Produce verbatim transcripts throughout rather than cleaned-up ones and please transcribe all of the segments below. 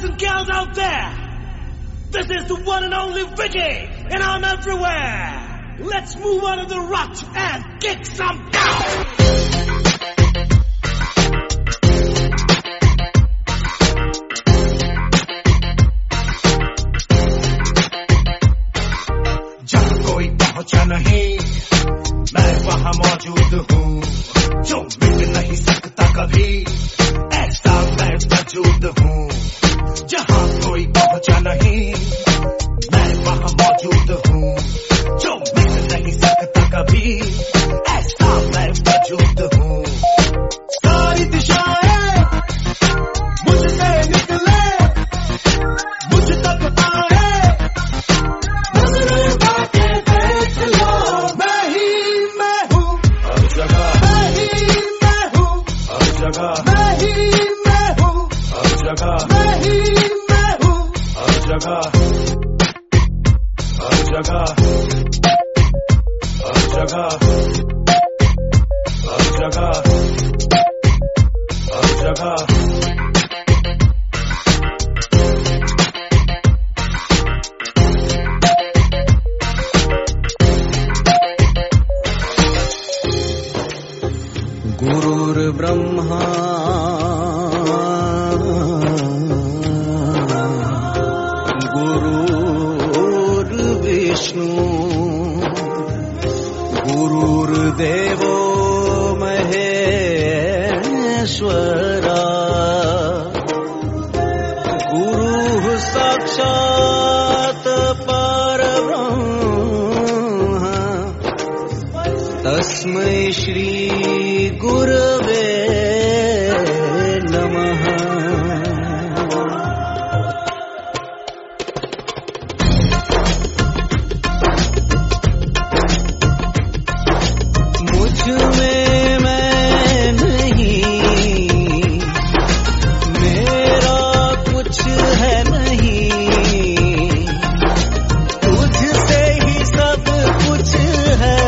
boys and girls out there, this is the one and only Vicky, and I'm everywhere. Let's move out of the rut and kick some down. पहुंचा नहीं मैं वहां मौजूद हूँ जो मिट नहीं सकता कभी ऐसा मैं वजूद हूँ जहाँ कोई पहुंचा नहीं मैं वहां मौजूद हूँ जो मिट नहीं सकता कभी ऐसा मैं वजूद हूँ सारी दिशाएं मुझसे निकले मुझ तक आए गुरुर्ब्रह्मा गुरुर्विष्णु गुरुर्देवो महेश्वरा गुरुः साक्षात् परब्रह्म तस्मै श्री गुरवे नमः। मुझ में मैं नहीं मेरा कुछ है नहीं तुझसे ही सब कुछ है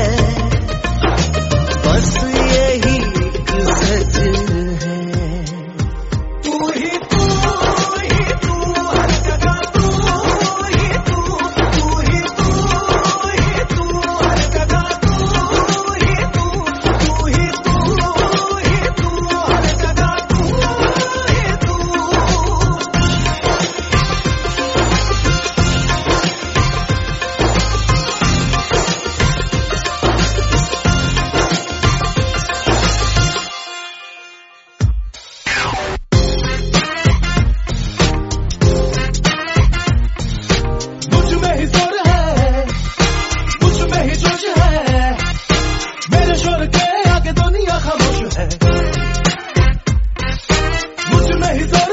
बस यही एक सच है तू ही तू ही तू हर जगह तू ही तू तू ही तू ही तू हर जगह तू ही तू तू ही तू ही तू हर जगह तू ही तू मुझ में ही जोर है मुझ में ही जोश है मेरे शोर के आगे दुनिया खामोश है मुझ में ही जोर